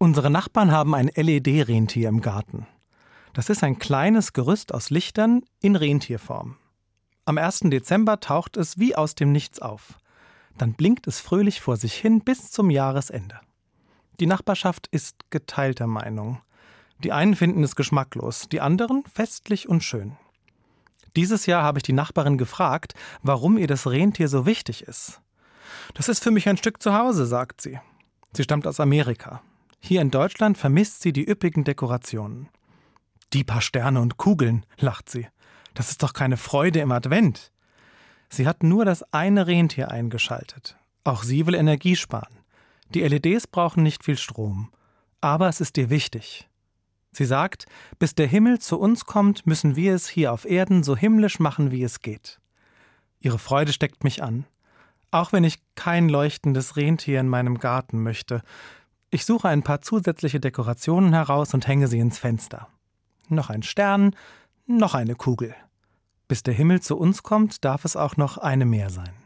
Unsere Nachbarn haben ein LED-Rentier im Garten. Das ist ein kleines Gerüst aus Lichtern in Rentierform. Am 1. Dezember taucht es wie aus dem Nichts auf. Dann blinkt es fröhlich vor sich hin bis zum Jahresende. Die Nachbarschaft ist geteilter Meinung. Die einen finden es geschmacklos, die anderen festlich und schön. Dieses Jahr habe ich die Nachbarin gefragt, warum ihr das Rentier so wichtig ist. Das ist für mich ein Stück Zuhause, sagt sie. Sie stammt aus Amerika. Hier in Deutschland vermisst sie die üppigen Dekorationen. Die paar Sterne und Kugeln, lacht sie. Das ist doch keine Freude im Advent. Sie hat nur das eine Rentier eingeschaltet. Auch sie will Energie sparen. Die LEDs brauchen nicht viel Strom. Aber es ist ihr wichtig. Sie sagt, bis der Himmel zu uns kommt, müssen wir es hier auf Erden so himmlisch machen, wie es geht. Ihre Freude steckt mich an. Auch wenn ich kein leuchtendes Rentier in meinem Garten möchte. Ich suche ein paar zusätzliche Dekorationen heraus und hänge sie ins Fenster. Noch ein Stern, noch eine Kugel. Bis der Himmel zu uns kommt, darf es auch noch eine mehr sein.